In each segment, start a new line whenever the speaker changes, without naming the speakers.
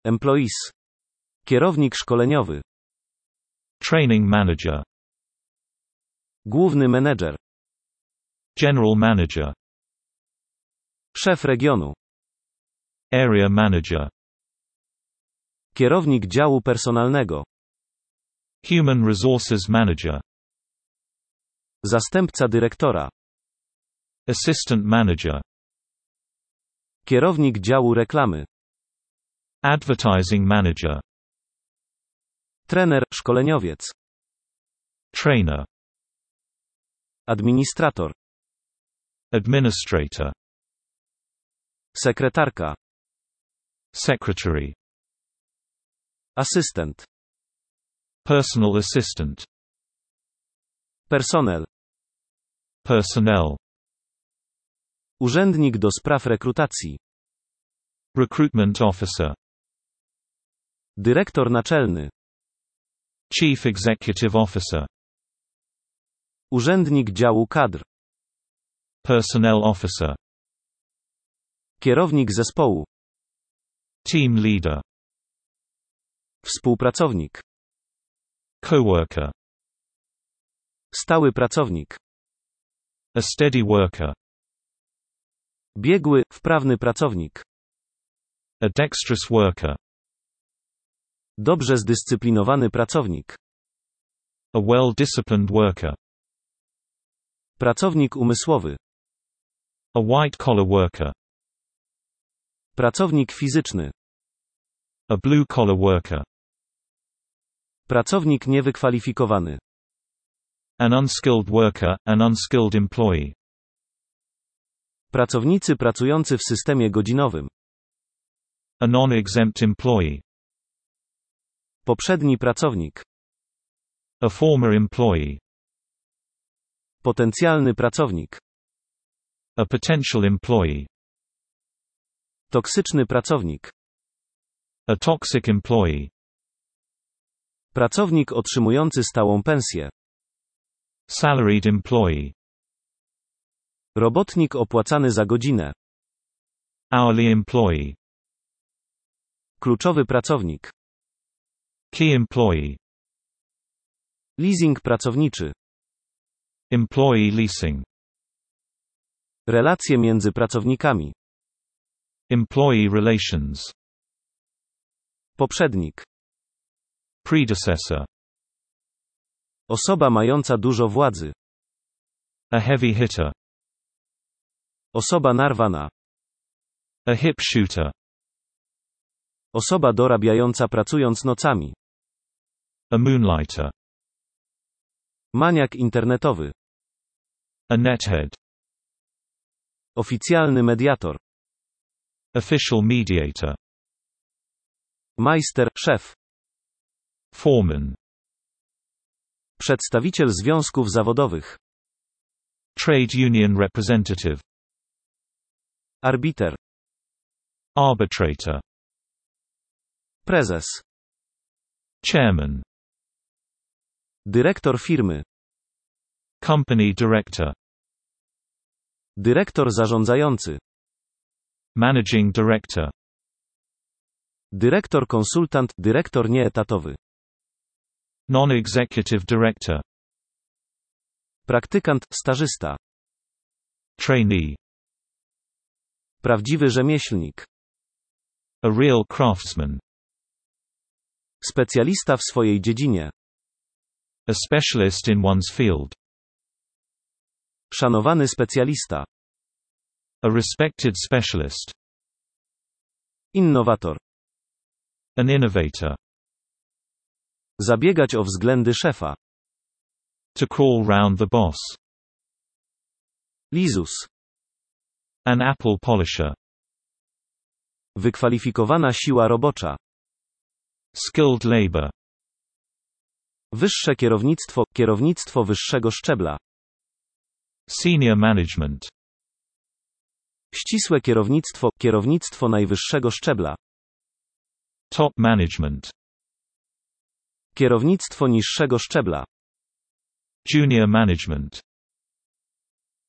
Employees. Kierownik szkoleniowy.
Training manager.
Główny menedżer.
General manager.
Szef regionu.
Area manager.
Kierownik działu personalnego.
Human resources manager.
Zastępca dyrektora.
Assistant manager.
Kierownik działu reklamy.
Advertising manager.
Trener, szkoleniowiec.
Trainer.
Administrator.
Administrator.
Sekretarka.
Secretary.
Asystent.
Personal assistant.
Personel.
Personnel.
Urzędnik do spraw rekrutacji.
Recruitment officer.
Dyrektor naczelny.
Chief executive officer.
Urzędnik działu kadr.
Personnel officer.
Kierownik zespołu.
Team leader.
Współpracownik.
Coworker.
Stały pracownik.
A steady worker.
Biegły, wprawny pracownik.
A dexterous worker.
Dobrze zdyscyplinowany pracownik.
A well-disciplined worker.
Pracownik umysłowy.
A white-collar worker.
Pracownik fizyczny.
A blue-collar worker.
Pracownik niewykwalifikowany.
An unskilled worker, an unskilled employee.
Pracownicy pracujący w systemie godzinowym.
A non-exempt employee.
Poprzedni pracownik.
A former employee.
Potencjalny pracownik.
A potential employee.
Toksyczny pracownik.
A toxic employee.
Pracownik otrzymujący stałą pensję.
Salaried employee.
Robotnik opłacany za godzinę.
Hourly employee.
Kluczowy pracownik.
Key employee.
Leasing pracowniczy.
Employee leasing.
Relacje między pracownikami.
Employee relations.
Poprzednik.
Predecessor.
Osoba mająca dużo władzy.
A heavy hitter.
Osoba narwana.
A hip shooter.
Osoba dorabiająca pracując nocami.
A moonlighter.
Maniak internetowy.
A nethead.
Oficjalny mediator.
Official mediator.
Majster, szef.
Foreman.
Przedstawiciel związków zawodowych.
Trade union representative.
Arbiter.
Arbitrator.
Prezes.
Chairman.
Dyrektor firmy.
Company director.
Dyrektor zarządzający.
Managing director.
Dyrektor konsultant, dyrektor nieetatowy.
Non-executive director.
Praktykant, stażysta.
Trainee.
Prawdziwy rzemieślnik.
A real craftsman.
Specjalista w swojej dziedzinie.
A specialist in one's field.
Szanowany specjalista.
A respected specialist.
Innowator.
An innovator.
Zabiegać o względy szefa.
To crawl round the boss.
Lizus.
An apple polisher.
Wykwalifikowana siła robocza.
Skilled labor.
Wyższe kierownictwo, kierownictwo wyższego szczebla.
Senior management.
Ścisłe kierownictwo, kierownictwo najwyższego szczebla.
Top management.
Kierownictwo niższego szczebla.
Junior management.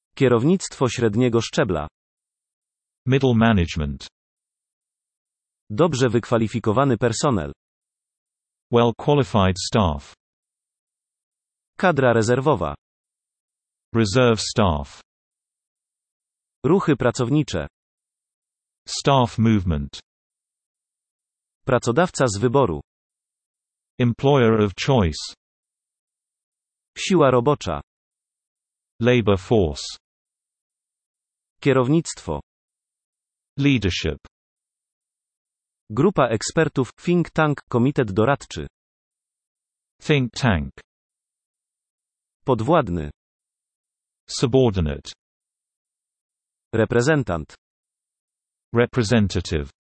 Kierownictwo średniego szczebla.
Middle management.
Dobrze wykwalifikowany personel.
Well-qualified staff.
Kadra rezerwowa.
Reserve staff.
Ruchy pracownicze.
Staff movement.
Pracodawca z wyboru.
Employer of choice.
Siła robocza.
Labor force.
Kierownictwo.
Leadership.
Grupa ekspertów, think tank, komitet doradczy.
Think tank.
Podwładny.
Subordinate.
Reprezentant.
Representative.